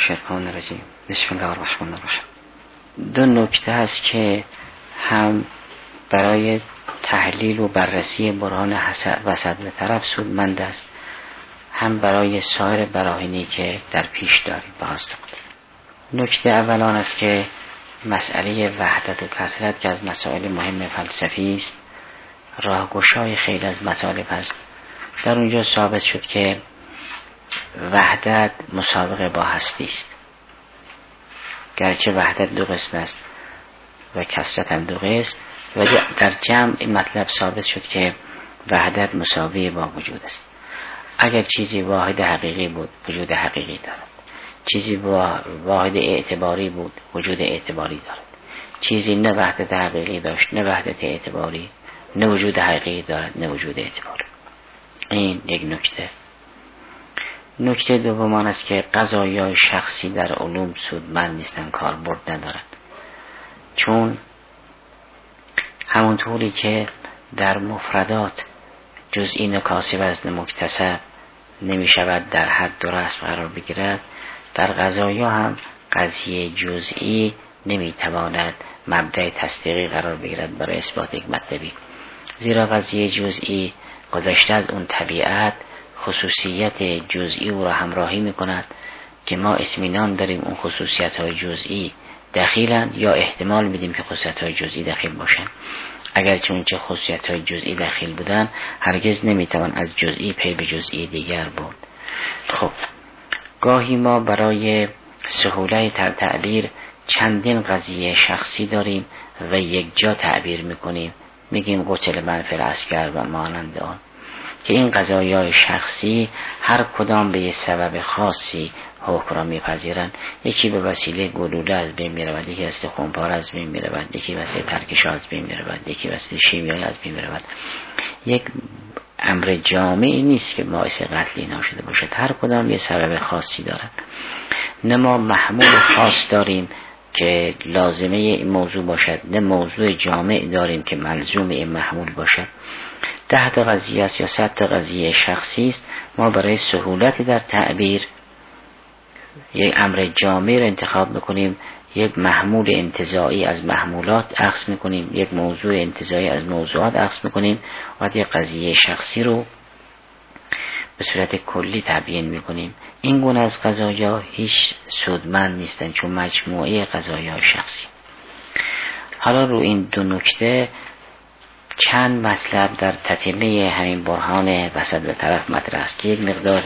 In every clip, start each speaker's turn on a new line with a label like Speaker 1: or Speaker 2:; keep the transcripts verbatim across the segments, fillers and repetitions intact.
Speaker 1: الشیطان الرجیم. بسم الله الرحمن الرحیم. دو نکته هست که هم برای تحلیل و بررسی برهان وسط به طرف سودمند است، هم برای سایر براهینی که در پیش داریم باز کنیم. نکته اول آن است که مسئله وحدت و کثرت که از مسائل مهم فلسفی است، راهگشای خیلی از مطالب است. در اونجا ثابت شد که وحدت مسابقه با هستی است، گرچه وحدت دو قسم است و کثرت هم دو قسم، و در جمع این مطلب ثابت شد که وحدت مساوی با وجود است. اگر چیزی واحد حقیقی بود وجود حقیقی دارد، چیزی واحد اعتباری بود وجود اعتباری دارد، چیزی نه وحدت حقیقی داشت نه وحدت اعتباری، نه وجود حقیقی دارد نه وجود اعتباری. این یک نکته. نکته دوم آن است که قضایای شخصی در علوم سودمند نیستند، کاربرد ندارد، چون همونطوری که در مفردات جزئی نکاسی وزن مکتسب نمی شود در حد و رسم قرار بگیرد، در قضایا هم قضیه جزئی نمی تواند مبدأ تصدیقی قرار بگیرد برای اثبات یک مطلبی، زیرا قضیه جزئی گذشته از اون طبیعت خصوصیت جزئی او را همراهی می کند که ما اطمینان داریم اون خصوصیت های جزئی دخیلن، یا احتمال میدیم که خصوصیت های جزئی دخیل باشن. اگر چون چه خصوصیت های جزئی دخیل بودن هرگز نمیتوان از جزئی پی به جزئی دیگر برد. خب گاهی ما برای سهولت تعبیر چندین قضیه شخصی داریم و یک جا تعبیر میکنیم، میگیم قتل من فی العسکر و مانند آن، که این قضایای شخصی هر کدام به یه سبب خاصی حکم را میپذیرند. یکی به وسیله گلوله از بین میرود، یکی وسیله خونپار از بین میرود، یکی وسیله ترکش از بین میرود، یکی وسیله شیمیایی از بین میرود. یک امر جامعی نیست که باعث قتل اینا شده باشد، هر کدام یه سبب خاصی دارد. نه ما محمول خاص داریم که لازمه این موضوع باشد، نه موضوع جامع داریم که ملزوم این محمول باشد. ده تا قضیه است یا صد تا قضیه شخصی است، ما برای سهولت در تعبیر یک امر جامع را انتخاب میکنیم، یک محمول انتزاعی از محمولات اخذ میکنیم، یک موضوع انتزاعی از موضوعات اخذ میکنیم و یک قضیه شخصی رو به صورت کلی تبیین میکنیم. این گونه از قضایا هیچ سودمند نیستند، چون مجموعه قضایا شخصی. حالا رو این دو نکته چند مطلب در تتمه همین برهان وسط به طرف مطرح است که یک مقدار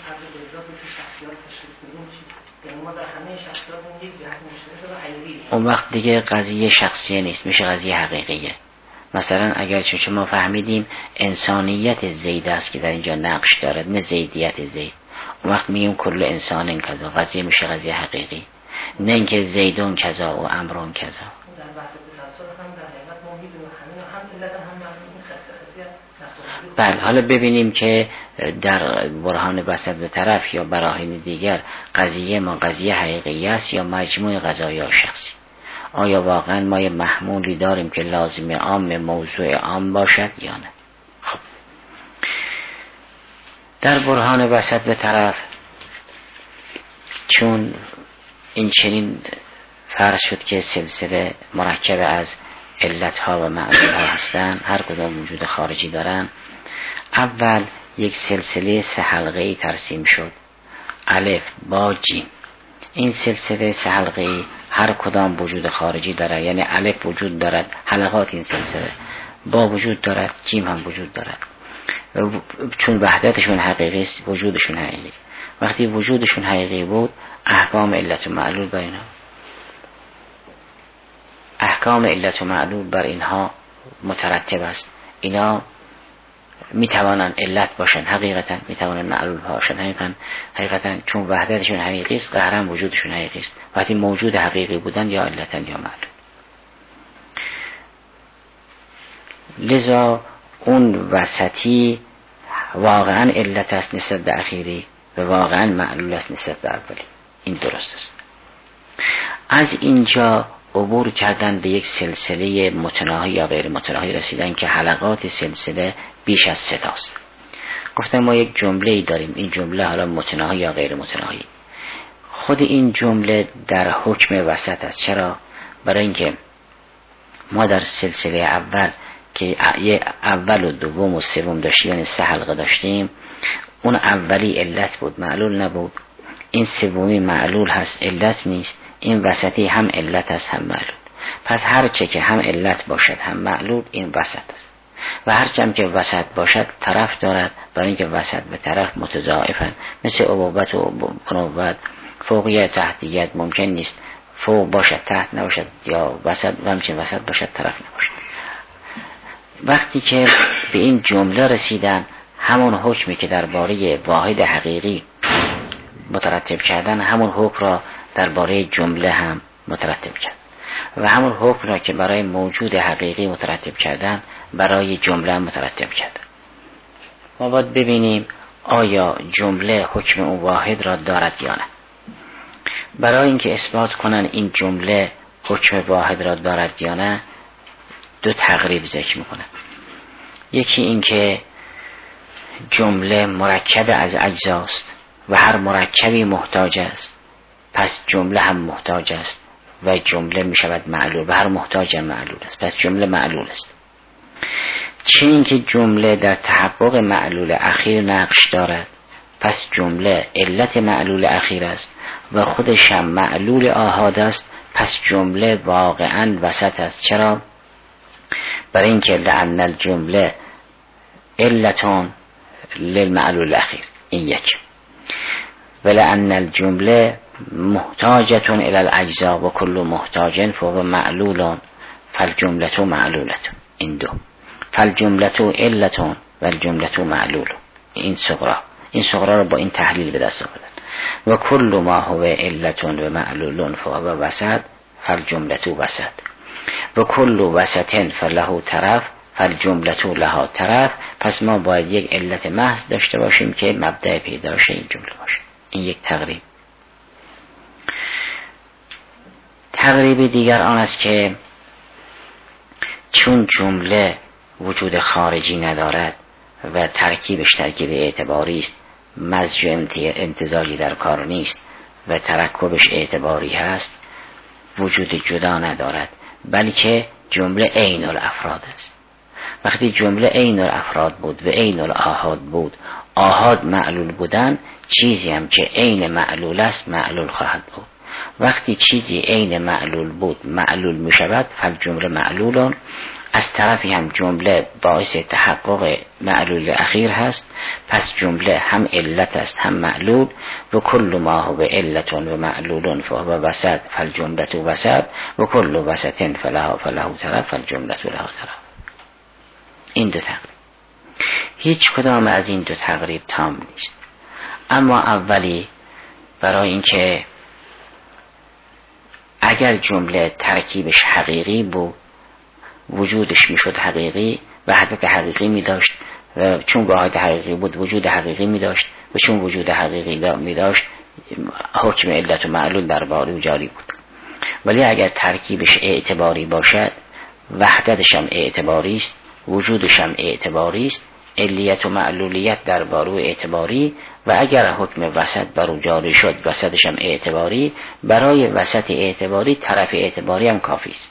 Speaker 1: اون وقت دیگه قضیه شخصیه نیست، میشه قضیه حقیقیه. مثلا اگر چون ما فهمیدیم انسانیت زید است که در اینجا نقش دارد نه زیدیت زید، اون وقت میگیم کل انسان کذا، قضیه میشه قضیه حقیقی، نه اینکه زیدون کذا و امرون کذا. بله، حالا ببینیم که در برهان وسط به طرف یا براهین دیگر قضیه ما قضیه حقیقی است یا مجموع قضایا شخصی. آیا واقعا ما یه محمولی داریم که لازم عام موضوع عام باشد یا نه؟ خب در برهان وسط به طرف چون این چنین فرض شد که سلسله مرکب از علتها و معلولها هستند، هر کدام وجود خارجی دارند، اول یک سلسله سه حلقه‌ای ترسیم شد، الف با جیم. این سلسله سه حلقه‌ای هر کدام وجود خارجی دارد، یعنی الف وجود دارد، حلقات این سلسله با وجود دارد، جیم هم وجود دارد. چون وحدتشون حقیقی است وجودشون حقیقی. وقتی وجودشون حقیقی بود احکام علت و معلول بر اینها احکام علت و معلول بر اینها مترتب است. اینا می توانند علت باشن، حقیقتا می توانند معلول باشن، حقیقتا حقیقتا چون وحدتشون حقیقی است قهرن وجودشون حقیقی است. وقتی موجود حقیقی بودن یا علتا یا معلول. لذا اون وسطی واقعا علت است نسبت به اخیری و واقعا معلول است نسبت به اولی. این درست است. از اینجا عبور کردن به یک سلسله متناهی یا غیر متناهی رسیدن که حلقات سلسله بیش از سه تاست. گفتم ما یک جمله ای داریم، این جمله حالا متناهی یا غیر متناهی. خود این جمله در حکم وسط است. چرا؟ برای اینکه ما در سلسله اول که اول و دوم و سوم داشتیم، یعنی سه حلقه داشتیم، اون اولی علت بود، معلول نبود. این سومی معلول هست، علت نیست. این وسطی هم علت هست هم معلول. پس هر چه که هم علت باشد هم معلول، این وسط است. و هر چم که وسط باشد طرف دارد، برای اینکه وسط به طرف متضاعفند. مثل ابوبت و بنوبت، فوقیت تحتیت ممکن نیست فوق باشد تحت نباشد، یا وسط و همچنین وسط باشد طرف نباشد. وقتی که به این جمله رسیدن، همون حکمی که درباره واحد حقیقی مترتب کردن، همون حکم را درباره جمله هم مترتب کرد و همون حکم را که برای موجود حقیقی مترتب کردن، برای جمله هم مترتب کردن. ما باید ببینیم آیا جمله حکم اون واحد را دارد یا نه. برای اینکه اثبات کنن این جمله حکم واحد را دارد یا نه، دو تقریب ذکر میکنن. یکی این که جمله مرکب از اجزاست و هر مرکبی محتاج است، پس جمله هم محتاج است و جمله می شود معلول و هر محتاج هم معلول است، پس جمله معلول است. چه این که جمله در تحقق معلول اخیر نقش دارد، پس جمله علت معلول اخیر است و خودش هم معلول آحاد است، پس جمله واقعا وسط است. چرا؟ برای اینکه لأن الجمله علتون للمعلول الاخیر، این یک. ولأن الجمله محتاجتون الى الاجزاء و کل محتاجن فهو معلولون فالجملة معلولة، این دو. فالجملة علتون و الجملة معلول، این صغرا. این صغرا رو با این تحلیل به دست آوردن. و کل ما هو علتون و معلولون فهو وسط فالجملة وسط و کل وسطن فله طرف فالجملة لها طرف. پس ما باید یک علت محض داشته باشیم که مبدأ پیداش این جمله باشه. این یک تقریب. تقریب دیگر آن است که چون جمله وجود خارجی ندارد و ترکیبش ترکیب اعتباری است، مزج و امتزاجی در کار نیست و ترکبش اعتباری هست، وجود جدا ندارد، بلکه جمله عین الافراد است. وقتی جمله عین الافراد بود و عین الآحاد بود، آحاد معلول بودن، چیزی هم که عین معلول است معلول خواهد بود. وقتی چیزی عین معلول بود معلول می شود، فالجمله معلولون. از طرفی هم جمله باعث تحقق معلول اخیر هست، پس جمله هم علت است هم معلول. و کل ما هو علتون و معلولون فهو وسط فالجمله وسط و کل وسطن فله فله طرف فالجمله له طرف. این دو تقریب. هیچ کدام از این دو تقریب تام نیست. اما اولی برای اینکه اگر جمله ترکیبش حقیقی بود، وجودش میشد حقیقی، وحدت حقیقی می داشت و چون واحد حقیقی بود وجود حقیقی می داشت و چون وجود حقیقی می داشت حکم علت و معلول در باری و جاری بود. ولی اگر ترکیبش اعتباری باشد، وحدتش هم اعتباری است، وجودش هم اعتباری است، علیت و معلولیت در بارو اعتباری، و اگر حکم وسط برو جاری شد وسطش هم اعتباری، برای وسط اعتباری طرف اعتباری هم کافی است.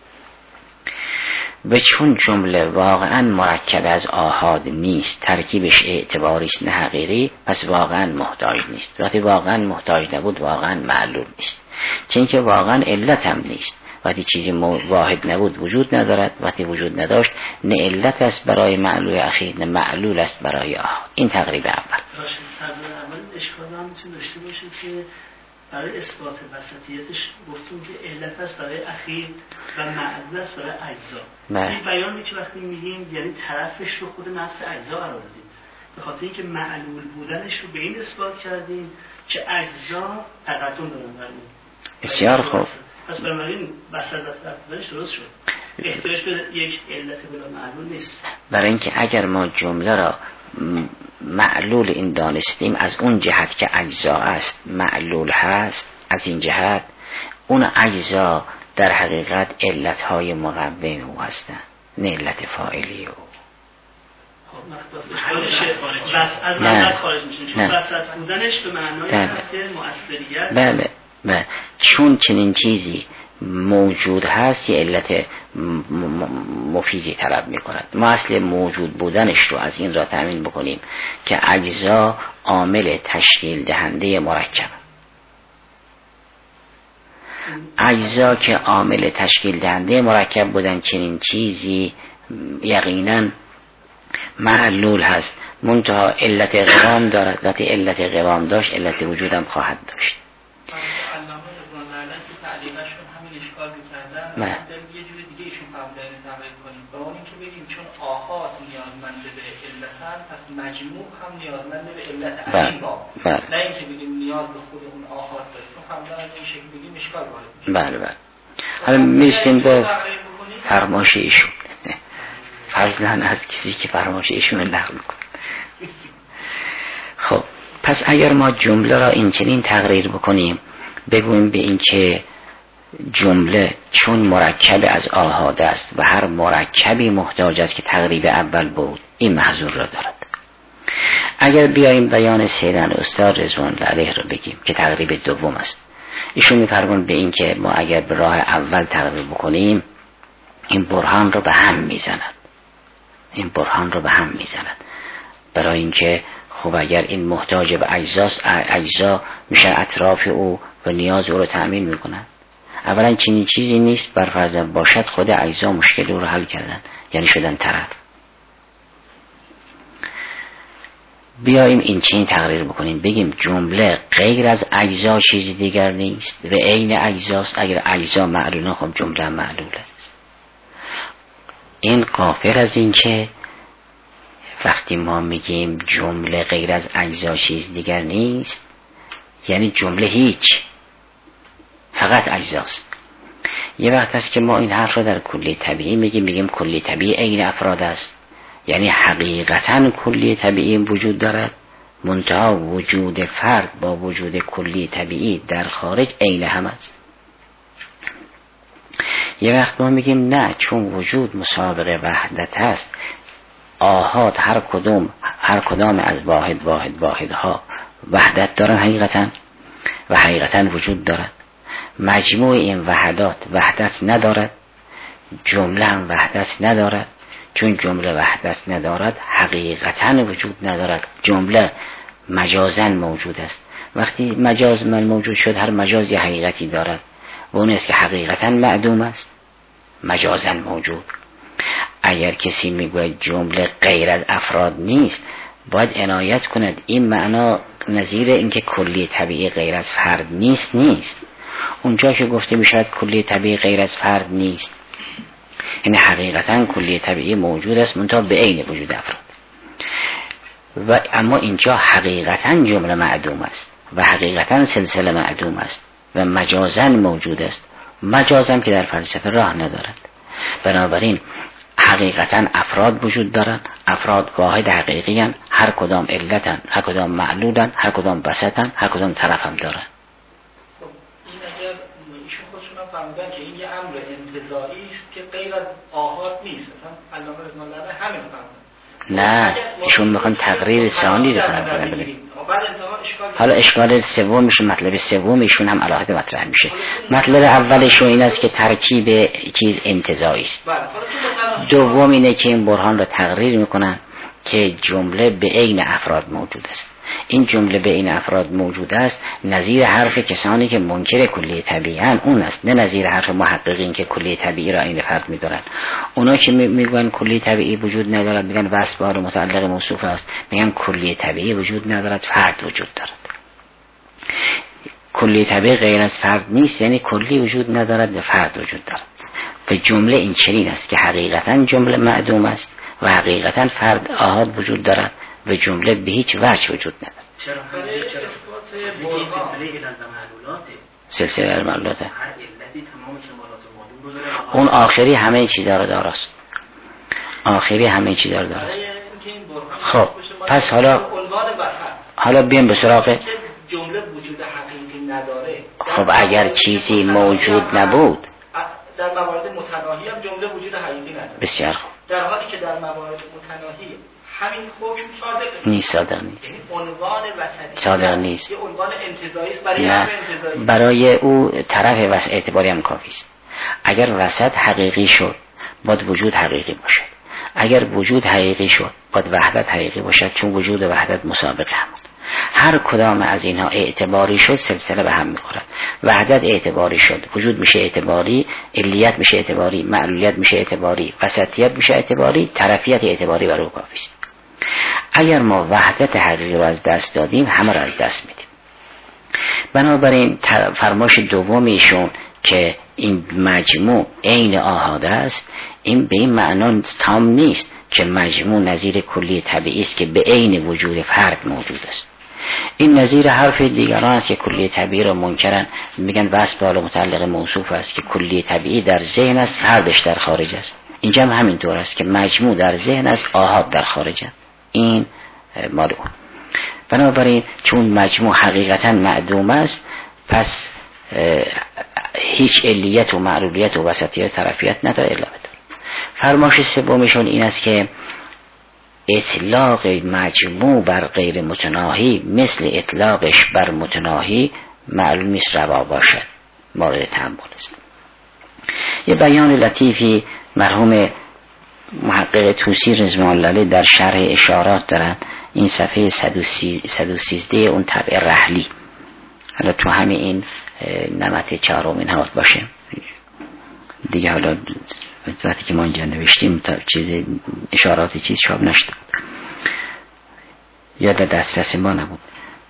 Speaker 1: و چون جمله واقعا مرکب از آحاد نیست، ترکیبش اعتباری است نه حقیقی، پس واقعا محتاج نیست. وقتی واقعا محتاج نبود واقعا معلول نیست، چون که واقعا علت هم نیست. وقتی چیزی واحد نبود وجود ندارد، وقتی وجود نداشت نه علت است برای معلول اخیر نه معلول است برای آحاد. این تقریب اول.
Speaker 2: تقریب اول اشکال هم میتونه داشته باشه که برای اثبات وسطیتش گفتیم که علت است برای اخیر و معلول است برای اجزا. این بیان میشه وقتی میگیم یعنی طرفش رو خود نفس اجزا قرار دادیم، به خاطر اینکه معلول بودنش رو به این اثبات کردیم که اجزا تقدم دارن بر اون.
Speaker 1: بسیار خوب.
Speaker 2: پس بنابراین وسط بودنش درست شد. احتیاج به یک علت بلا معلول نیست.
Speaker 1: برای اینکه اگر ما جمله را معلول این دانستیم از اون جهت که اجزا است معلول هست، از این جهت اون اجزا در حقیقت علتهای مقوم او هستند، نه علت فاعلی او.
Speaker 2: از معنی خارج میشه، چون وسط بودنش به معنای هست که مؤثریت.
Speaker 1: بله بله، چون چنین چیزی موجود هست یه علت مفیدی طلب میکند. ما اصل موجود بودنش رو از این را تأمین بکنیم که اجزا عامل تشکیل دهنده مرکب، اجزا که عامل تشکیل دهنده مرکب بودن، چنین چیزی یقینا معلول هست، منتها علت قوام دارد. وقتی علت قوام داشت علت وجودم خواهد داشت.
Speaker 3: نه یه جور دیگه ایشون قبلا نقل کنیم با اون که بگیم چون آحاد نیازمند به علتن پس مجموع هم نیازمند به علت این باب، نه اینکه بگیم نیاز به خود اون آحاد داره، چون قبلا از این شکل بگیم اشکال وارد میشه.
Speaker 1: بله بله. حالا میرسیم به فرمایش ایشون، فضلا از کسی که فرمایش ایشون نقل کنه. خب پس اگر ما جمله را این چنین تقریر بکنیم، بگوییم به این که جمله چون مرکب از آحاد است و هر مرکبی محتاج است که تقریب اول بود، این محظور را دارد. اگر بیاییم بیان سیدن استاد رضوان الله علیه را بگیم که تقریب دوم است، ایشون می‌فرمایند به این که ما اگر به راه اول تقریب بکنیم این برهان را به هم میزند، این برهان را به هم میزند، برای اینکه خب اگر این محتاج به اجزاست، اجزا میشه اطراف او و نیاز او را تأمین میکنند. اولا چنین چیزی نیست بر فرض باشد خود اجزا مشکل او رو حل کردن، یعنی شدن طرف. بیاییم این چنین تقریر بکنیم، بگیم جمله غیر از اجزا چیزی دیگر نیست و عین اجزاست. اگر اجزا معلوله خب جمله معلول است. این غافل از این که وقتی ما میگیم جمله غیر از اجزا چیز دیگر نیست، یعنی جمله هیچ، فقط اجزاست. یه وقت است که ما این حرف رو در کلی طبیعی میگیم، میگیم کلی طبیعی عین افراد است، یعنی حقیقتا کلی طبیعی وجود دارد، منتها وجود فرد با وجود کلی طبیعی در خارج عین هم است. یه وقت ما میگیم نه، چون وجود مسابقه وحدت است، آحاد هر کدوم هر کدام از واحد واحد واحدها وحدت دارن حقیقتا و حقیقتا وجود دارد. مجموع این وحدات وحدت ندارد، جمله هم وحدت ندارد. چون جمله وحدت ندارد حقیقتا وجود ندارد، جمله مجازن موجود است. وقتی مجاز من موجود شد، هر مجازی حقیقتی دارد و اون است که حقیقتا معدوم است، مجازن موجود. اگر کسی میگوید جمله غیر از افراد نیست، باید عنایت کند این معنا نظیر اینکه کلی طبیعی غیر از فرد نیست نیست. اونجا که گفته میشود کلی طبیعی غیر از فرد نیست، این حقیقتا کلی طبیعی موجود است منتها به عین وجود افراد. و اما اینجا حقیقتا جمله معدوم است و حقیقتا سلسله معدوم است و مجازن موجود است. مجازم که در فلسفه راه ندارد. بنابراین حقیقتا افراد وجود دارند، افراد واحد حقیقی هستند، هر کدام علتن، هر کدام معلولن، هر کدام بسطن، هر کدام طرف هم دارن.
Speaker 3: این اگر ایشون خودشون هم فهمیدن که این یه امر انتزاعی است که غیر از آحاد نیست، مثلا علامه رضوان الله همین فهمیدن.
Speaker 1: نه، ایشون میخوان تقریر ثانی رو کنن. حالا اشکال سوم میشه، مطلب سوم ایشون هم علاقه مطرح میشه. مطلب اولشون این است که ترکیب چیز انتزاعی است. دوم اینه که این برهان رو تقریر میکنن که جمله به عین افراد موجود است. این جمله به عین افراد موجود است نظیر حرف کسانی که منکر کلی طبیعی اون است، نه نظیر حرف محققین که کلی طبیعی را عین فرد میدارن. اونا که میگن کلی طبیعی وجود ندارد، میگن وصف بار متعلق موصوف است، میگن کلی طبیعی وجود ندارد، فرد وجود دارد. کلی طبیعی غیر از فرد نیست، یعنی کلی وجود ندارد و فرد وجود دارد. و جمله این چنین است که حقیقتا جمله معدوم است و حقیقتا فرد آحاد وجود دارد و جمله به هیچ وجه وجود ندارد.
Speaker 2: چرا برای اثبات سلسله المعلولات،
Speaker 1: سلسله المعلولات هر علتی تمام کمالات موجود رو داره. اون آخری همه چیزا رو دارست، آخری همه چیزا رو دارست. خب پس حالا حالا بیام به سراغ
Speaker 3: جمله وجود حقیقی نداره.
Speaker 1: خب اگر چیزی موجود نبود،
Speaker 3: در موارد متناهی هم جمله وجود حقیقی نداره.
Speaker 1: بسیار خوب.
Speaker 3: در حالی که در موارد متناهی همین حکم صادق
Speaker 1: نیست، صادق نیست.
Speaker 3: عنوان وسطی
Speaker 1: صادق نیست.
Speaker 3: یه عنوان انتزاعی است برای حرف انتزاعی.
Speaker 1: برای او طرف وسط اعتباری هم کافی است. اگر وسط حقیقی شد باید وجود حقیقی باشد. اگر وجود حقیقی شد باید وحدت حقیقی باشد، چون وجود و وحدت مسابقه هم. هر کدام از اینها اعتباری شد سلسله به هم میخورد. وحدت اعتباری شد، وجود میشه اعتباری، علیت میشه اعتباری، معلولیت میشه اعتباری، وسطیت میشه اعتباری، طرفیت اعتباری برای او کافی است. اگر ما وحدت حقیقی رو از دست دادیم همه رو از دست میدیم. بنابراین فرمایش دوم ایشون که این مجموع عین آحاد است، این به این معنا تام نیست که مجموع نظیر کلی طبیعی است که به عین وجود فرد موجود است. این نظیر حرف دیگران است که کلی طبیعی را منکرن، میگن وصف حال متعلق موصوف است که کلی طبیعی در ذهن است، فردش در خارج است. اینجا هم همین طور است که مجموع در ذهن است، آحاد در خارج است. این مال اون. بنابراین چون مجموع حقیقتا معدوم است، پس هیچ علیت و معلولیت و وسطیت و طرفیت نداره الا بداره. فرمایش سومشون این است که اطلاق مجموع بر غیر متناهی مثل اطلاقش بر متناهی معلوم نیست روا باشد، مورد تأمل است. یه بیان لطیفی مرحوم محقق طوسی رضوان الله علیه در شرح اشارات دارن، این صفحه صد و سیزده اون طبع رحلی، حالا تو همین این نمت چهارم این هات باشه دیگه، حالا وقتی که ما اینجا نوشتیم تا چیز اشارات چیز چاپ نشد یا در دسترس ما نبود.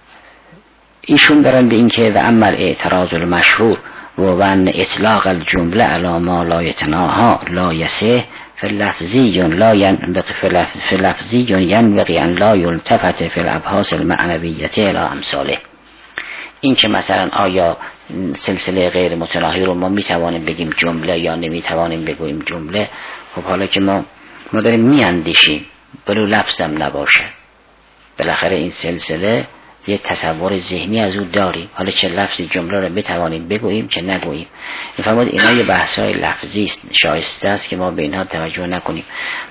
Speaker 1: ایشون دارن به این که و عمل اعتراض المشهور و ون اطلاق الجمله علی ما لا یتناها لا یسه فلفظی لا ینبغی فلفظی ینبغی ان لا یلتفت فی الابحاث المعنویته الی امثاله. این که مثلا آیا سلسله غیر متناهی رو ما میتوانیم بگیم جمله یا نمیتوانیم بگوییم جمله؟ خب حالا که ما ما داریم میاندیشیم بلو لفظم نباشه، بالاخره این سلسله یه تصور ذهنی از او داریم، حالا چه لفظی جمله رو بتوانیم بگوییم چه نگوییم. میفهمید اینا یه بحث‌های لفظی است، شایسته است که ما به اینها توجه نکنیم.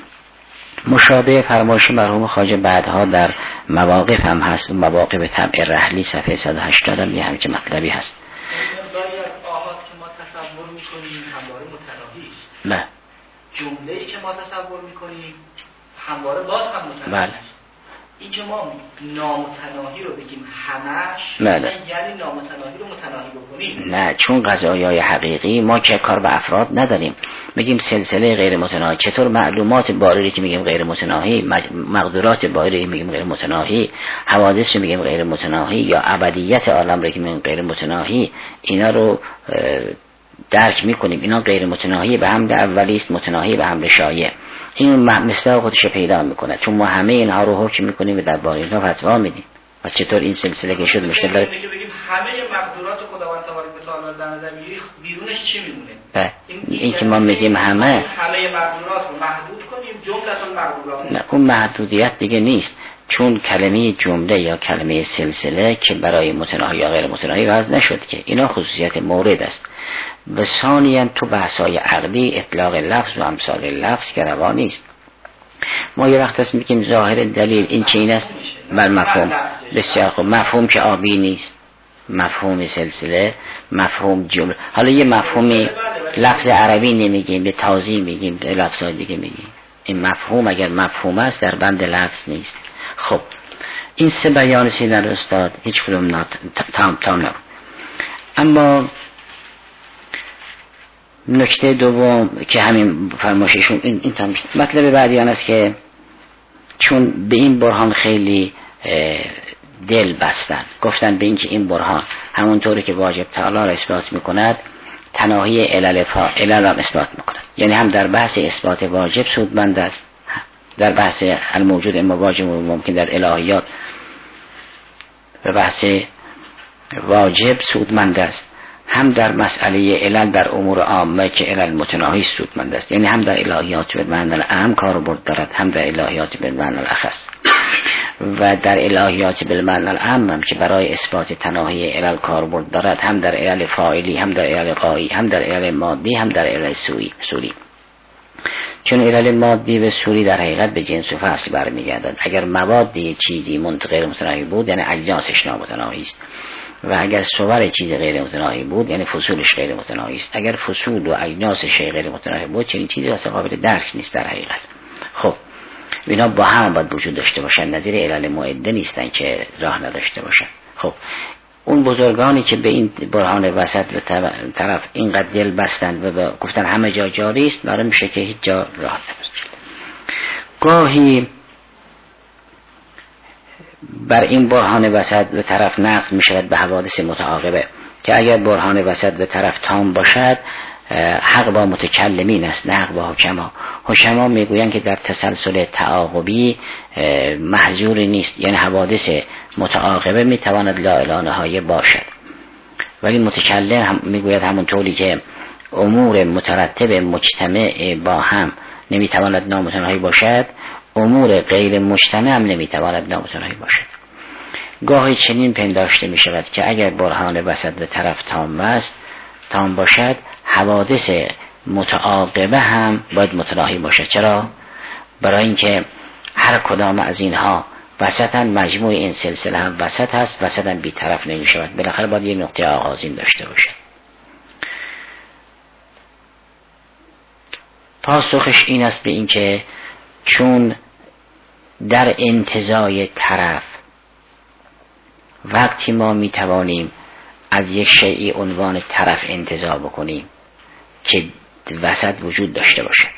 Speaker 1: مشابه فرمایش مرحوم خواجه بعدها در مواقف هم هست، مواقف طبع رحلی صفحه صد و هشتاد هم یه همچه مطلبی هست.
Speaker 3: مقداری از آحاد که ما تصور میکنیم همواره متناهی است.
Speaker 1: نه.
Speaker 3: جمله‌ای که ما تصور میکنیم همواره باز هم متناهی است. این که ما نامتناهی رو بگیم همش،
Speaker 1: بله.
Speaker 3: یعنی نامتناهی رو متناهی بکنیم؟
Speaker 1: نه، چون قضایای حقیقی ما که کار به افراد نداریم، میگیم سلسله غیر متناهی. چطور معلومات بارری که میگیم غیر متناهی، مقدورات بارری میگیم غیر متناهی، حوادث رو میگیم غیر متناهی، یا ابدیت عالم رو که میگیم غیر متناهی، اینا رو درک میکنیم. اینا غیر متناهی به حمل اولی است، متناهی به حمل شایع. این مثلا خودش پیدا میکنه، چون ما همه اینها رو حکم میکنیم و درباره اینها فتوا میدیم. و چطور این سلسله که شد مشکل داره؟
Speaker 3: میگه بگیم همه مقدورات خداوند تبارک و تعالی در نظر میگیری، بیرونش چی میمونه؟
Speaker 1: این, این که ما میگیم همه
Speaker 3: همه مقدورات رو محدود کنیم، جمله مقدورات.
Speaker 1: نه، اون محدودیت دیگه نیست، چون کلمه جمله یا کلمه سلسله که برای متناهی یا غیر متناهی وضع نشد که اینا خصوصیت مورد است. و ثانیاً تو بحث‌های عقلی اطلاق لفظ و امثال لفظ که روا نیست. ما یه وقت هست میگیم ظاهر دلیل این چین است، بر مفهوم بسیار خوب، مفهوم که آبی نیست، مفهوم سلسله، مفهوم جمله. حالا یه مفهومی لفظ عربی نمیگیم، به تازی میگیم، لفظای دیگه میگیم. این مفهوم اگر مفهوم است در بند لفظ نیست. خب این سه بیان سیدن استاد هیچ کدوم تام تام نبود. اما نکته دوم که همین فرمایششون این این تام مطلب بعدی آن است که چون به این برهان خیلی دل بستن، گفتن به این که این برهان همونطوری که واجب تعالی را اثبات میکند تناهی علل فا علل را اثبات میکند، یعنی هم در بحث اثبات واجب سودمند است، در بحث الموجود اما واجب ممکن در الهیات و بحث واجب سودمند است، هم در مسئله علل در امور عامه که علل متناهی سودمند است، یعنی هم در الهیات به معنی العام کاربرد دارد، هم در الهیات به معنی الاخص. و در الهیات به معنی العام هم که برای اثبات تناهی علل کاربرد دارد، هم در علل فاعلی، هم در علل غایی، هم در علل مادی، هم در علل سوی سوری. چون علل مادی و صوری در حقیقت به جنس و فصل برمیگردد. اگر مواد چیزی غیر متناهی بود یعنی اجناسش نامتناهی است، و اگر صور چیز غیر متناهی بود یعنی فصولش غیر متناهی است. اگر فصول و اجناس شیء غیر متناهی بود چنین چیزی اصلا قابل درک نیست در حقیقت. خب اینا با هم باید وجود داشته باشن، نظیر علل معده نیستن که راه نداشته باشن. خب اون بزرگانی که به این برهان وسط و طرف اینقدر دل بستند و گفتن همه جا جاری است، معلوم میشه که هیچ جا راه نمیشه. گاهی بر این برهان وسط و طرف نقض میشود به حوادث متعاقبه، که اگر برهان وسط و طرف تام باشد حق با متکلمین است، نه حق با حکما. حکما میگویند که در تسلسل تعاقبی محظوری نیست، یعنی حوادث متعاقبه میتواند لا اله نهایه باشد، ولی متکلم هم میگوید همون طوری که امور مترتب مجتمع با هم نمیتواند نامتناهی باشد، امور غیر مجتمع هم نمیتواند نامتناهی باشد. گاهی چنین پنداشته میشود که اگر برهان وسط به طرف تام است تام باشد، حوادث متعاقبه هم باید متناهی باشد. چرا؟ برای اینکه هر کدام از اینها وسطاً، مجموع این سلسله هم وسط هست، وسطاً بی طرف نمی شود، بالاخره باید یه نقطه آغازین داشته باشد. پاسخش این است به اینکه چون در انتزاع طرف وقتی ما می توانیم از یک شیئی عنوان طرف انتزاع بکنیم که وسط وجود داشته باشد،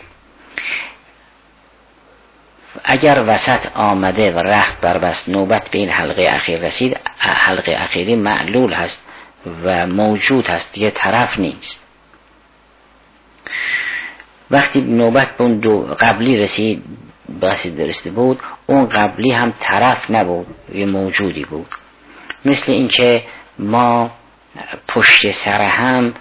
Speaker 1: اگر وسط آمده و رخت بربست نوبت به این حلقه اخیر رسید، حلقه اخیری معلول هست و موجود هست، دیگه طرف نیست. وقتی نوبت به اون دو قبلی رسید بحثی درسته بود، اون قبلی هم طرف نبود، یه موجودی بود. مثل اینکه ما پشت سر هم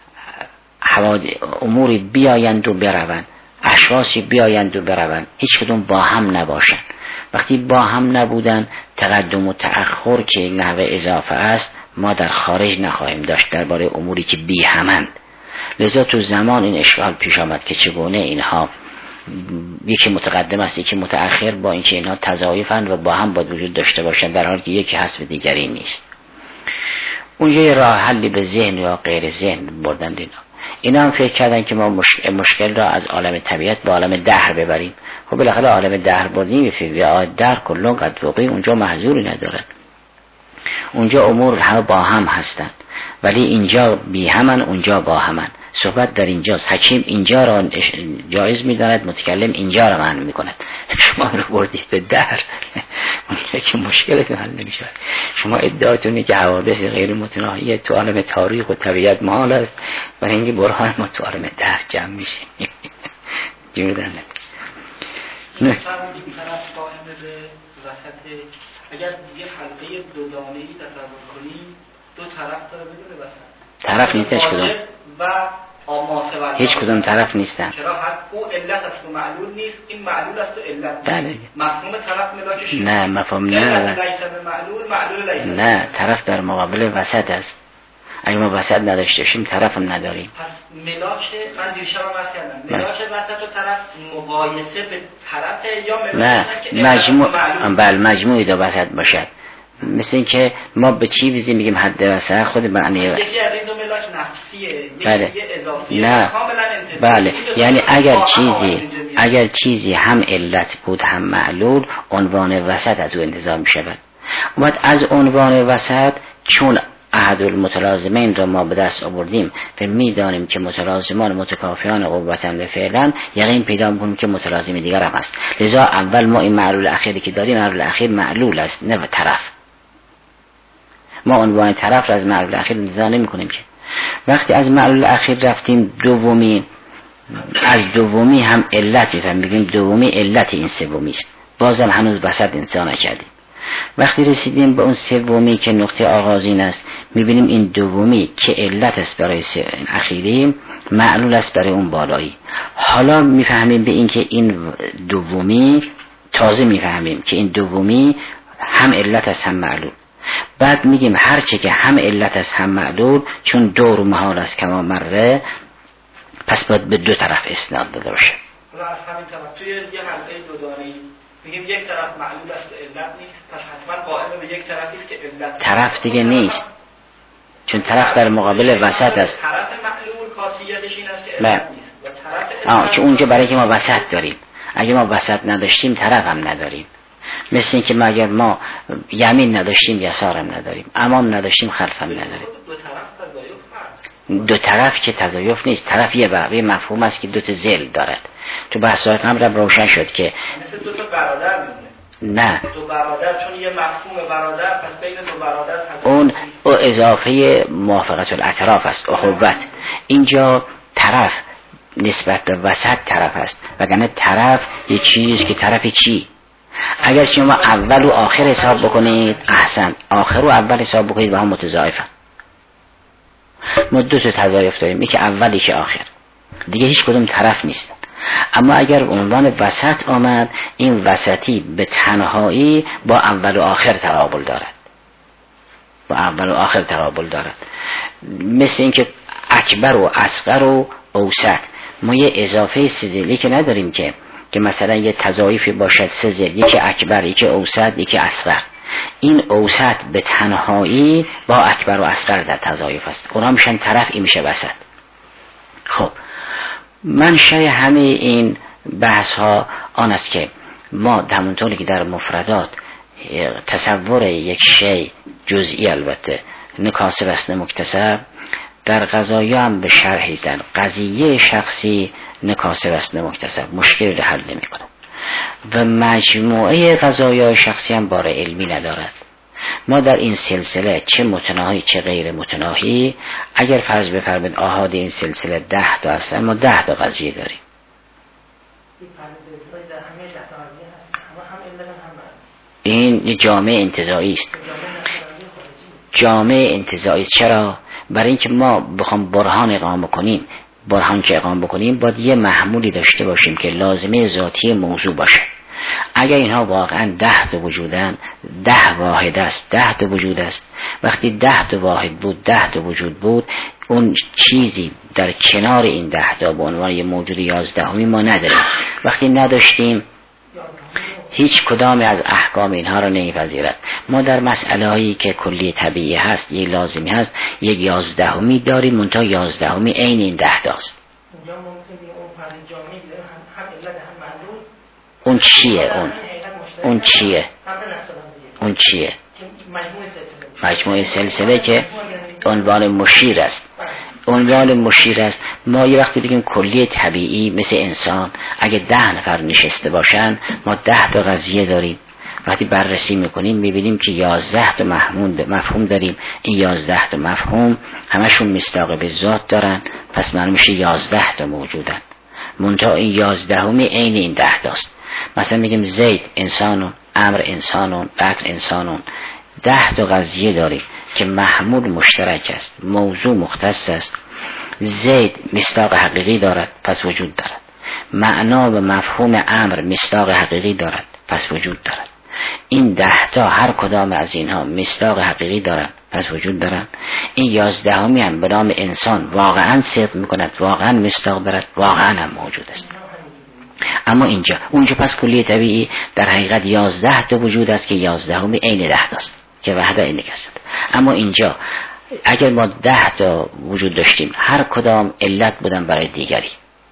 Speaker 1: اموری بیایند و بروند، اشخاصی بیایند و بروند، هیچ کدوم با هم نباشند. وقتی با هم نبودن، تقدم و تأخر که نحوه اضافه است ما در خارج نخواهیم داشت درباره اموری که بی همند. لذا تو زمان این اشکال پیش آمد که چگونه اینها یکی متقدم است یکی متأخر، با اینکه اینها تضاعفند و با هم باید وجود داشته باشند، در حالی که یکی هست و دیگری نیست. اونجا یه راه حلی به ذهن یا غیر ذهن بردند. اینا اینا هم فکر کردن که ما مشکل را از عالم طبیعت به عالم دهر ببریم. خب بالاخره عالم دهر بردیم و دهر کلون قد وقی، اونجا محظوری ندارد، اونجا امور همه با هم هستند، ولی اینجا بی همن، اونجا با همن. صحبت در اینجاست. حکیم اینجا را جایز می‌داند، متکلم اینجا را منع می‌کند. شما رو بردید به در، اونجا که مشکلتون حل نمی‌شود. شما ادعاتونی که حوادث غیر متناهی تو عالم تاریخ و طبیعت محال است، و اینکه برهان ما تو عالم در جمع میشیم. جوردن
Speaker 3: نه. اگر یه حلقه دو دانه‌ای تصور کنیم، دو طرف داره بدون وسط.
Speaker 1: طرف نیست هیچ کدوم.
Speaker 3: و آماسه
Speaker 1: هیچ کدوم طرف نیستن.
Speaker 3: چرا حد او علت است و معلول نیست، این معلول است و علت.
Speaker 1: بله.
Speaker 3: مفهوم طرف ملاکش
Speaker 1: نه، مفهوم نه.
Speaker 3: معلول معلول لیس.
Speaker 1: نه، طرف در مقابل وسط است. اگه ما وسط نداشته باشیم طرف هم نداریم.
Speaker 3: پس ملاک من دیشب هم عرض کردم، ملاک وسط و طرف مقایسه به طرف یا ملاک
Speaker 1: نه مجموع، بله مجموعی دو وسط باشد. مثل این که ما به چی ویزی میگیم حد وسط، خود معنی
Speaker 3: یکی از این دو ملاک نفسیه، یکی
Speaker 1: بله.
Speaker 3: اضافیه،
Speaker 1: نه.
Speaker 3: کاملا انتزاعی.
Speaker 1: بله، یعنی اگر چیزی اگر چیزی هم علت بود هم معلول، عنوان وسط از او انتزاع میشود. بعد از عنوان وسط چون احد المتلازمین را ما به دست آوردیم و میدانیم که متلازمان متکافیان قوتن و فعلا، یقین پیدا میکنیم که متلازم دیگر هم هست. لذا اول ما این معلول اخیری که داریم، معلول اخیر معلول است نه طرف. ما عنوان طرف را از معلول اخیر انتزاع نمی کنیم که. وقتی از معلول اخیر رفتیم دومی، از دومی هم علتی فهم بگیم دومی علت این سومی است، بازم هنوز وسط انتزاع نکردیم. وقتی رسیدیم به اون سومی که نقطه آغازین است، میبینیم این دومی که علت است برای اخیری، معلول است برای اون بالایی. حالا میفهمیم به این که این دومی، تازه میفهمیم که این دومی هم علت است هم معلول. بعد میگیم هرچه که هم علت است هم معلول، چون دور محال است کما مره، پس باید به دو طرف اسناد داده باشه.
Speaker 3: حالا از همین طرف توی یه حلقه دودانی میگیم یک طرف معلول است و علت نیست، پس حتما قائم به یک طرفی است که علت
Speaker 1: طرف دیگه نیست، چون طرف در مقابل وسط است.
Speaker 3: طرف معلول خاصیتش این است که علت نیست و طرف
Speaker 1: آه چون اونجا برای که ما وسط داریم، اگه ما وسط نداشتیم طرف هم نداریم. مثل این که ما اگر ما یمین نداشتیم یسار هم نداریم، امام نداشتیم خلف هم نداریم.
Speaker 3: دو طرف تضایف
Speaker 1: دو طرف که تضایف نیست، طرف یه بقیه مفهوم است که دو تا ذیل دارد. تو بحث‌های قبل روشن شد که
Speaker 3: مثل دو تا برادر میمونه.
Speaker 1: نه
Speaker 3: دو برادر، چون یه مفهوم برادر، پس بین دو برادر
Speaker 1: اون او اضافه موافقت الاطراف است، اخوت. اینجا طرف نسبت به وسط طرف است، وگرنه طرف یه چیز که طرف چی؟ اگر شما اول و آخر حساب بکنید احسن، آخر و اول حساب بکنید با هم متضاعفن. ما دو تا تضاعف داریم، یکی اولی که آخر، دیگه هیچ کدوم طرف نیست. اما اگر عنوان وسط آمد، این وسطی به تنهایی با اول و آخر تقابل دارد، با اول و آخر تقابل دارد. مثل اینکه اکبر و اصغر و اوسط، ما یه اضافه سیزلی که نداریم که که مثلا یه تضاعفی باشد سه ضلع، یکی اکبر، یکی اوسط، یکی اصغر. این اوسط به تنهایی با اکبر و اصغر در تضاعف است، اونا میشن طرف، این میشه وسط. خب منشأ همه این بحث ها آن است که ما همونطوری که در مفردات تصور یک شی جزئی، البته نکاسب است نه مکتسب، در قضایا هم به شرحی زن قضیه شخصی نکاسب است نه مکتسب، مشکلی حل نمی کنه و مجموعه قضایای شخصی هم بار علمی ندارد. ما در این سلسله چه متناهی چه غیر متناهی، اگر فرض بفرمایید آحاد این سلسله ده تا هستن، ما ده تا قضیه داریم. این جامعه انتزاعی است، جامعه انتزاعی است. چرا؟ برای اینکه ما بخوام برهان اقامه کنیم، برهان که اقامه بکنیم باید یه محمولی داشته باشیم که لازمه ذاتی موضوع باشه. اگر اینها واقعا ده تا وجودن، ده واحد است، ده تا وجود است. وقتی ده تا واحد بود، ده تا وجود بود، اون چیزی در کنار این ده تا به عنوان یه موجود یازدهمی ما نداریم. وقتی نداشتیم هیچ کدام از احکام اینها را نمیپذیرد. ما در مسئله هایی که کلی طبیعی هست، یک لازمی هست، یک یازدهمی داریم، منتها یازدهمی عین این ده تاست. اون چیه؟ اون اون چیه؟ اون چیه؟ مجموعه سلسله که عنوان مشیر است. عنوان مشیر است. ما یه وقتی بگیم کلی طبیعی مثل انسان، اگه ده نفر نشسته باشن ما ده تا قضیه داریم. وقتی بررسی میکنیم میبینیم که یازده تا مفهوم داریم. این یازده تا مفهوم همشون مصداق به ذات دارن، پس معلوم میشه یازده تا موجودن. منتها این یازدهمی عین این ده تاست. مثلا میگیم زید انسانون، امر انسانون، بکر انسانون. ده تا قضیه داریم که محمول مشترک است، موضوع مختص است. زید مصداق حقیقی دارد، پس وجود دارد. معنا و مفهوم امر مصداق حقیقی دارد، پس وجود دارد. این ده تا هر کدام از اینها مصداق حقیقی دارد، پس وجود دارد. این یازدهمی هم به نام انسان واقعا صدق میکند، واقعا مصداق دارد، واقعا هم موجود است. اما اینجا اونجا پس کلی طبیعی در حقیقت یازده تا وجود است که یازدهمی عین ده تاست که وحده این است. اما اینجا اگر ما ده تا وجود داشتیم، هر کدام علت بودن برای دیگری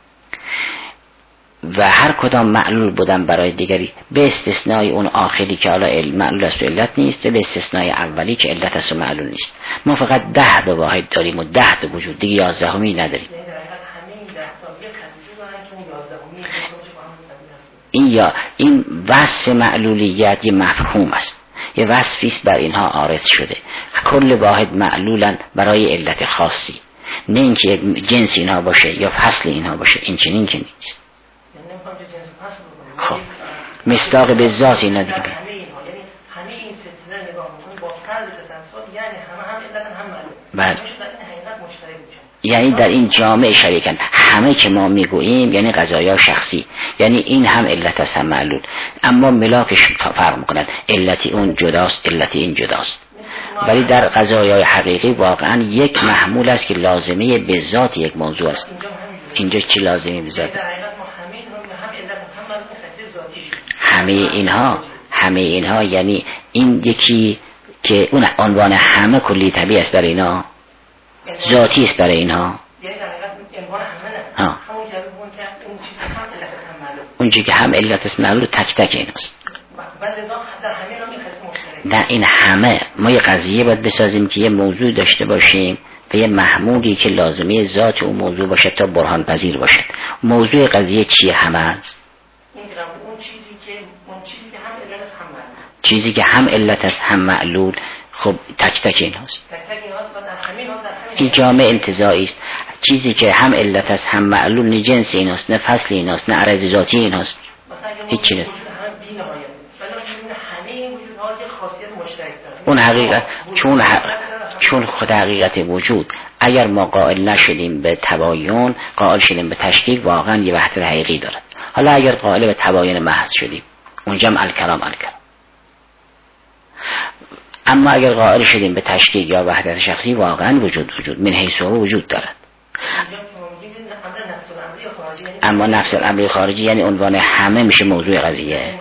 Speaker 1: و هر کدام معلول بودن برای دیگری، به استثنای اون آخری که حالا معلول است و علت نیست، و به استثنای اولی که علت است و معلول نیست. ما فقط ده تا واحد داریم و ده تا وجود، دیگه یازدهمی نداریم. این یا این وصف معلولیت یه مفهوم است، یه وصفی است بر اینها عارض شده. کل واحد معلولن برای علت خاصی، نه اینکه جنس اینها باشه یا فصل اینها باشه. این چنین که نیست. خب مصداق به ذات اینا دیگه.
Speaker 2: همه این سلسله نگاه می‌کنیم با فرض تسلسل، یعنی همه هم علت هم معلول.
Speaker 1: بله. یعنی در این جامعه شریکن. همه که ما میگوییم یعنی قضایا شخصی، یعنی این هم علت است هم معلول، اما ملاکش فرق میکنند. علتی اون جداست، علتی این جداست. ولی در قضایای حقیقی واقعا یک محمول است که لازمه به ذات یک موضوع است. اینجا چی لازمه به ذات؟ همه اینها همه اینها یعنی این یکی که اون عنوان همه کلی طبیعی است برای اینا، ذاتی است برای اینها. اون چیزی که هم علت است معلول تک تک ایناست. نه این همه ما یه قضیه باید بسازیم که یه موضوع داشته باشیم و یه محمولی که لازمه ذات اون موضوع باشه تا برهان پذیر باشه. موضوع قضیه چیه؟ همه است. چیزی که هم علت است هم معلول. خب تک تک این هست. این جامع انتزاعی است. چیزی که هم علت است هم معلول نه جنس این هست، نه فصل این هست، نه عرض ذاتی این هست، هیچی نیست. اون حقیقت چون حق... چون خود حقیقت وجود اگر ما قائل نشدیم به تباین، قائل شدیم به تشکیک، واقعا یه وحدت حقیقی دارد. حالا اگر قائل به تباین محض شدیم اونجا هم الکلام الکلام. اما اگر قائل شدیم به تشکیک یا وحدت شخصی، واقعا وجود وجود من حیث هو وجود دارد. اما نفس الامر خارجی یعنی عنوان همه میشه موضوع قضیه.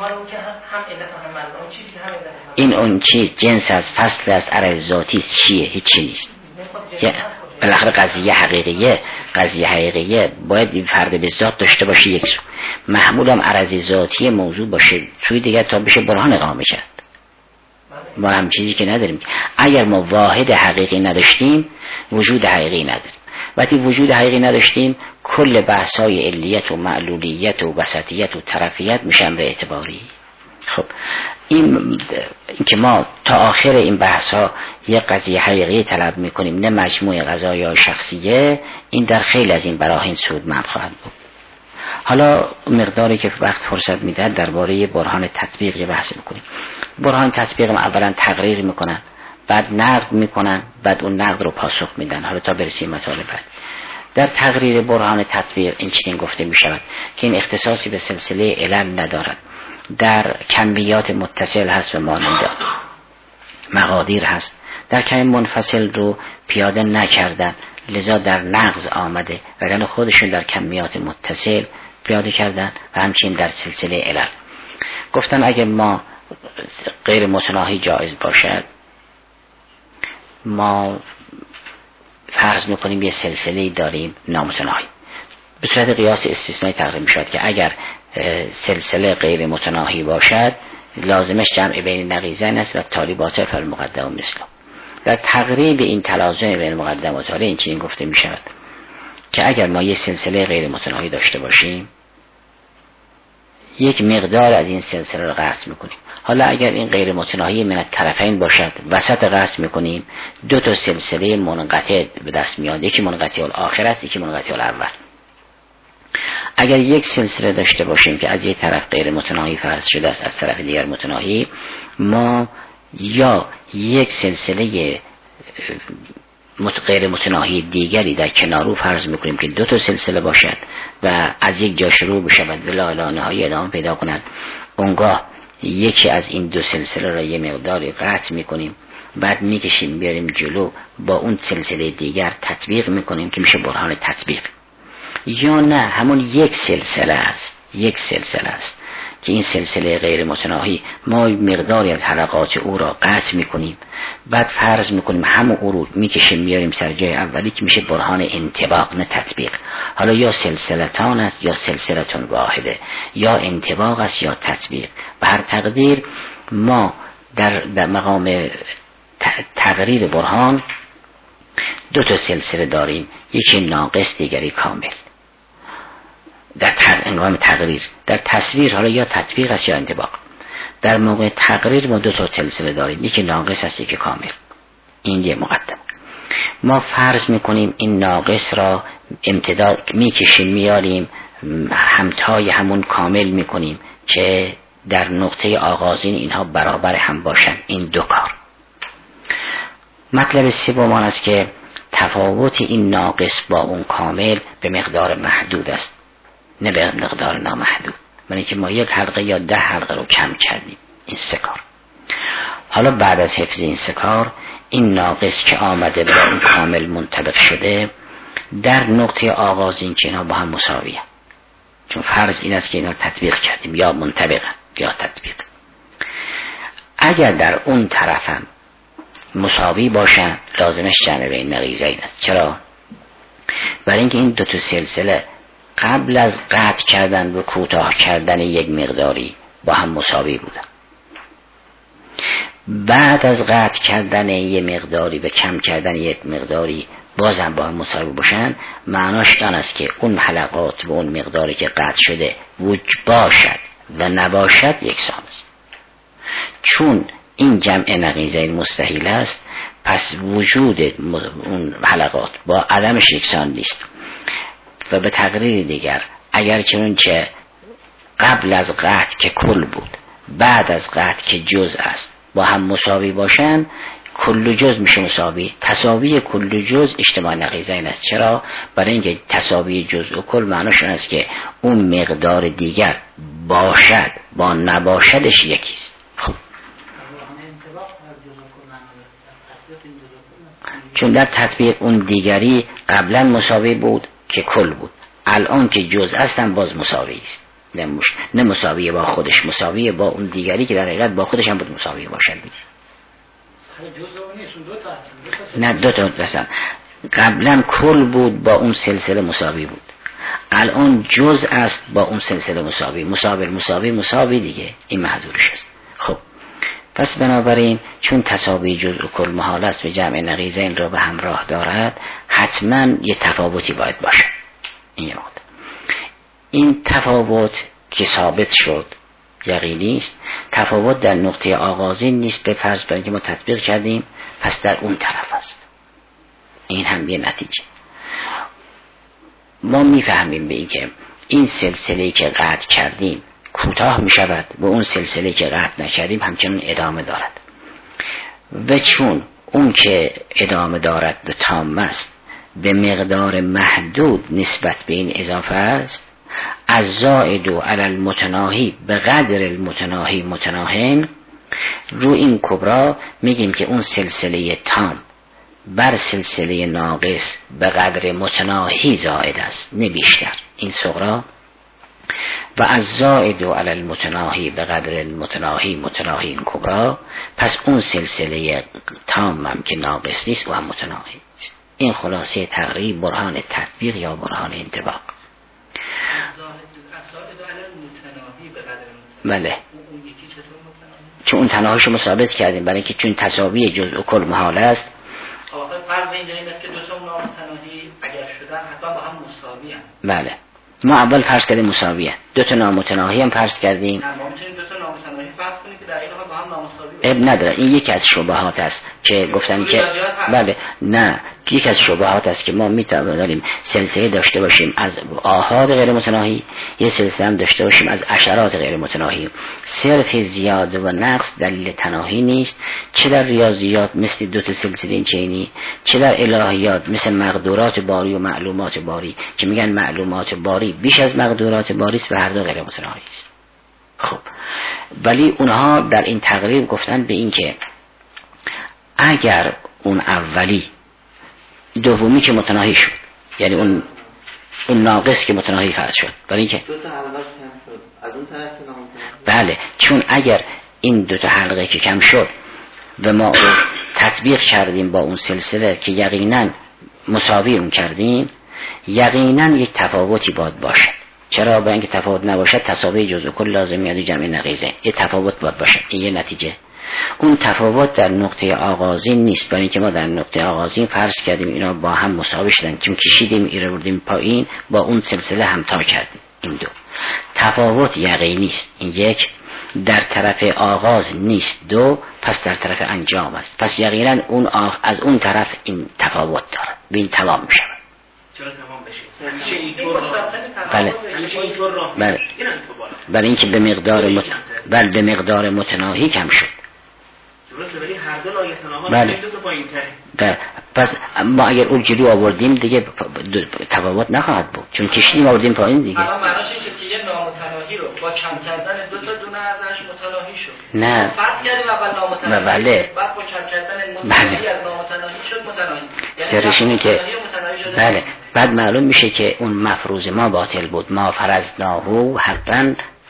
Speaker 1: این اون چیز جنس از فصل از عرض ذاتی چیه؟ هیچی نیست. بالاخره قضیه حقیقیه، قضیه حقیقیه باید فرد به ذات داشته باشه یک سو، محمول هم عرض ذاتی موضوع باشه توی دیگر تا بشه برهان اقامه کرد. ما هم چیزی که نداریم. اگر ما واحد حقیقی نداشتیم وجود حقیقی نداریم. وقتی وجود حقیقی نداشتیم کل بحث‌های علیت و معلولیت و وسطیت و طرفیت میشه امر اعتباری. خب این که ما تا آخر این بحث‌ها یه قضیه حقیقی طلب میکنیم نه مجموعه قضایا شخصیه، این در خیلی از این براهین سودمند خواهد بود. حالا مقداری که وقت فرصت میده درباره برهان تطبیق بحث میکنیم. برهان تطبیق ما اولا تقریر میکنن، بعد نقد میکنن، بعد اون نقد رو پاسخ میدن. حالا تا برسیم مطالب بعد. در تقریر برهان تطبیق این چنین گفته میشود که این اختصاصی به سلسله علل ندارد، در کمیات متصل هست و ماننده مقادیر هست، در کم منفصل رو پیاده نکردن، لذا در نقض آمده وگرنه خودشون در کمیات متصل پیاده کردن و همچنین در سلسله علل. گفتن اگر ما غیر متناهی جایز باشد، ما فرض میکنیم یه سلسله داریم نامتناهی، به صورت قیاس استثنایی تقریر میشود که اگر سلسله غیر متناهی باشد لازمش جمع بین نقیضین است و تالی باطل فالمقدم مثله. در تقریب این تلازم بین مقدم و تالی این چنین گفته میشود که اگر ما یه سلسله غیر متناهی داشته باشیم یک مقدار از این سلسله رو قطع میکنیم. حالا اگر این غیر متناهی من الطرفین باشد وسط قطع میکنیم، دو تا سلسله منقطع به دست میاد، یکی منقطع الاخر است یکی منقطع الاول. اگر یک سلسله داشته باشیم که از یک طرف غیر متناهی فرض شده است از طرف دیگر متناهی، ما یا یک سلسله غیر متناهی دیگری در کنار رو فرض میکنیم که دو تا سلسله باشد و از یک جا شروع بشود و لا نهایی ادامه پیدا کند، اونگاه یکی از این دو سلسله را یه مقداری قطع میکنیم، بعد میکشیم بیاریم جلو با اون سلسله دیگر تطبیق میکنیم که میشه برهان تطبیق. یا نه همون یک سلسله است، یک سلسله است که این سلسله غیر متناهی ما مقداری از حلقات او را قطع میکنیم، بعد فرض میکنیم همون او رو میکشیم میاریم سر جای اولی که میشه برهان انطباق نه تطبیق. حالا یا سلسلتان است یا سلسلتون واحده، یا انطباق است یا تطبیق. به هر تقدیر ما در, در مقام تقریر برهان دو تا سلسله داریم، یکی ناقص دیگری کامل. در انگام تقریر در تصویر حالا یا تطبیق است یا انطباق. در موقع تقریر ما دو تا سلسله داریم، یکی ناقص است یکی کامل. این یه مقدم. ما فرض میکنیم این ناقص را امتداد میکشیم میاریم همتای همون کامل میکنیم که در نقطه آغازین اینها برابر هم باشن. این دو کار. مطلب سوم است که تفاوت این ناقص با اون کامل به مقدار محدود است نه به مقدار نامحدود. یعنی که ما یک حلقه یا ده حلقه رو کم کردیم. این سه کار. حالا بعد از حفظ این سه کار این ناقص که آمده با اون کامل منطبق شده در نقطه آغازین که اینا با هم مساویه، چون فرض این است که اینا رو تطبیق کردیم یا منطبقه یا تطبیق. اگر در اون طرفم مساوی باشن لازمش جمع بین نقیضین است. چرا؟ برای اینکه این دو تا سلسله قبل از قطع کردن و کوتاه کردن یک مقداری با هم مساوی بودن، بعد از قطع کردن یک مقداری به کم کردن یک مقداری بازم با هم مساوی باشن، معناش این است که اون حلقات و اون مقداری که قطع شده وجود باشد و نباشد یکسان است. چون این جمع نقیضین مستحیل است، پس وجود اون حلقات با عدمش یکسان نیست. و به تقریر دیگر اگر چنانچه قبل از قطع که کل بود بعد از قطع که جزء است با هم مساوی باشن، کل جزء میشه مساوی. تساوی کل جزء اجتماع نقیضین است. چرا؟ برای اینکه تساوی جزء و کل معناش این است که اون مقدار دیگر باشد با نباشدش یکیست. خب چون در تطبیق اون دیگری قبلا مساوی بود که کل بود، الان که جزء هستن باز مساوی است. نه مساوی با خودش، مساوی با اون دیگری که در حقیقت با خودش هم بود مساوی باشد دیگه. نه دو تا هستن. قبلا کل بود با اون سلسله مساوی بود، الان جزء است با اون سلسله مساوی. مساوی مساوی مساوی دیگه، این محذورش است. خب پس بنابراین چون تساوی جزء و کل محال است و جمع نقیضین را به همراه دارد، حتما یه تفاوتی باید باشه. این یه مقدار. این تفاوت که ثابت شد یقینی است. تفاوت در نقطه آغازین نیست، به فرض برای که ما تطبیق کردیم، پس در اون طرف است. این هم یه نتیجه. ما میفهمیم به این که این سلسله‌ای که قطع کردیم کوتاه می شود و اون سلسله که قطع نکردیم همچنان ادامه دارد. و چون اون که ادامه دارد به تام است، به مقدار محدود نسبت به این اضافه است، از زائد و علی المتناهی به قدر المتناهی متناهین، رو این کبرا میگیم که اون سلسله تام بر سلسله ناقص به قدر متناهی زائد است، نه بیشتر. این صغرا و از زائد و علی المتناهی به قدر المتناهی متناهی این کبرا، پس اون سلسله تام هم که ناقص نیست و هم متناهی است. این خلاصه تقریب برهان تطبیق یا برهان انطباق. بله، چون اون تناهیشو ثابت کردیم برای که چون تساوی جزء و کل محال است.
Speaker 3: آخه فرض اینجا این است که دو تا نامتناهی اگر شدن حتما با هم مساوی هستند.
Speaker 1: بله، ما اول فرض کردیم مساویه. دو تا نامتناهی هم فرض کردیم.
Speaker 3: نه، ما میتونیم دو تا نامتناهی فرض کنیم که در این حال با هم نامساوی
Speaker 1: باشن. اب نداره. این یکی از شبهات است که گفتم که بله، نه، یکی از شبهات است که ما میتونیم سلسله داشته باشیم از آحاد غیر متناهی، یه سلسله هم داشته باشیم از عشرات غیر متناهی. صرف زیاده و نقص دلیل تناهی نیست، چه در ریاضیات مثل دو تا سلسله چینی، چه در الهیات مثل مقدورات باری و معلومات باری که میگن معلومات باری بیش از مقدورات باری است و هر دو غیر متناهی است. خب ولی اونها در این تقریب گفتن به این که اگر اون اولی دومی که متناهی شد، یعنی اون اون ناقص که متناهی فرض شد، برای اینکه
Speaker 4: دو تا حلقه کم شد از اون طرف نامتناهی.
Speaker 1: بله، چون اگر این دو تا حلقه که کم شد و ما رو تطبیق کردیم با اون سلسله که یقینا مساوی اون کردیم، یقینا یک تفاوتی باید باشه. چرا؟ با اینکه تفاوت نباشد تساوی جزء کل لازم میاد جمع نقیضه. یه تفاوت باید باشه. این یه نتیجه. اون تفاوت در نقطه آغازین نیست، برای اینکه ما در نقطه آغازین فرض کردیم اینا با هم مساوی شدن، چون کشیدیم ایره بردیم پایین با اون سلسله همتا کردیم. این دو تفاوت یقینی است. این یک در طرف آغاز نیست، دو پس در طرف انجام است. پس یقینا اون آغ... از اون طرف این تفاوت داره، ببین تمام میشه.
Speaker 2: چرا تمام بشه؟ میشه اینطور
Speaker 1: بله بله برای اینکه به مقدار مت... بله به مقدار متناهی کم شد.
Speaker 2: درسته، ولی هر دو لایه تناها
Speaker 1: بله.
Speaker 2: دو تا پایین‌تره.
Speaker 1: بله، پس ما اگر اون جلو آوردیم دیگه تفاوت نخواهد بود، چون کشیدیم آوردیم پایین دیگه.
Speaker 3: الان معناش اینه که یه نامتناهی رو با کم کردن دو تا دونه ازش متناهی شد.
Speaker 1: نه.
Speaker 3: فرض کردیم اول نامتناهی.
Speaker 1: بله.
Speaker 3: بعد با کم کردن متناهی از نامتناهی شد متناهی.
Speaker 1: سرش اینه که بله، بعد معلوم میشه که اون مفروض ما باطل بود. ما فرضناه حقا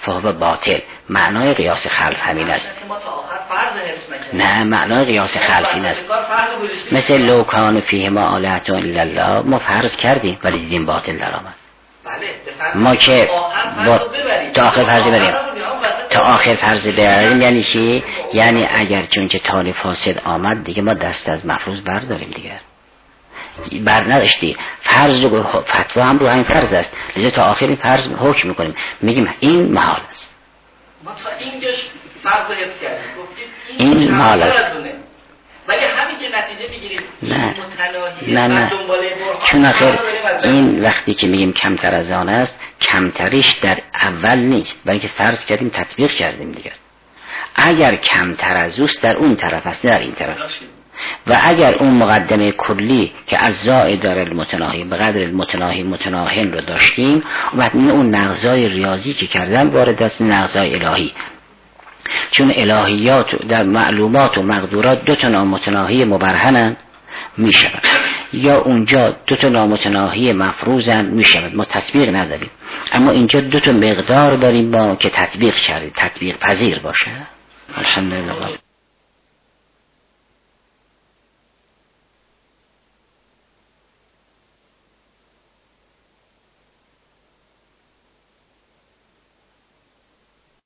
Speaker 1: فهو باطل. معنای قیاس خلف همین است. نه، معنای قیاس خلف این است. مثل لو کان فیهما آلهة الا الله، ما فرض کردیم ولی دیدیم باطل در آمد. ما که با تا آخر فرض بریم تا آخر فرض بریم یعنی چی؟ یعنی اگر چون که تالی فاسد آمد دیگه ما دست از مفروض برداریم دیگه، بر نداشتی. فرض رو فتوا هم رو همین فرض است، لذا تا آخر این فرض حکم میکنیم، میگیم این محال است.
Speaker 3: ما تا اینجاش فرض رو حفظ کردیم، گفتیم
Speaker 1: این محال است،
Speaker 3: ولی همین که نتیجه میگیرید
Speaker 1: نه نه نه چون آخر این وقتی که میگیم کمتر از آن است، کمتریش در اول نیست بلکه فرض کردیم تطبیق کردیم دیگر. اگر کمتر از اوست در اون طرف است در این طرف، و اگر اون مقدمه کلی که از زائد دار المتناهی به قدر المتناهی متناهن رو داشتیم، اون نقضای ریاضی که کردن وارد است نقضای الهی، چون الهیات در معلومات و مقدورات دو تا نامتناهی مبرهنن می شود، یا اونجا دو تا نامتناهی مفروضن می شود، ما تطبیق نداریم. اما اینجا دو تا مقدار داریم با که تطبیق شده، تطبیق پذیر باشه. الحمدلله.